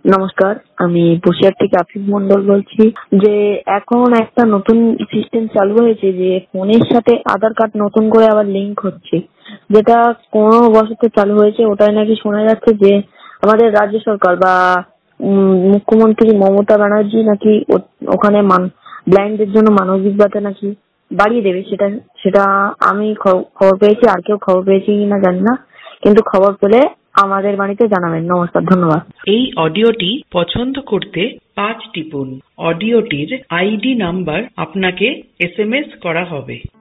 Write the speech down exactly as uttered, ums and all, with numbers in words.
নমস্কার, আমি বসিরহাট থেকে আফিফ মন্ডল বলছি। যে এখন একটা নতুন সিস্টেম চালু হয়েছে যে ফোনের সাথে আধার কার্ড নতুন করে আবার লিংক হচ্ছে, যেটা কোনো বছর চালু হয়েছে। ওটাই নাকি শোনা যাচ্ছে যে আমাদের রাজ্য সরকার বা উম, মুখ্যমন্ত্রী মমতা ব্যানার্জি নাকি ও- ওখানে ব্লাইন্ডদের জন্য মানবিক ভাতা নাকি বাড়িয়ে দেবে। সেটা সেটা আমি খ- খবর পেয়েছি, আর কেউ খবর পেয়েছি কিনা জানি না, কিন্তু খবর পেলে আমাদের বাড়িতে জানাবেন। নমস্কার, ধন্যবাদ। এই অডিওটি পছন্দ করতে পাঁচ টিপুন। অডিওটির আইডি নাম্বার আপনাকে এস এম এস করা হবে।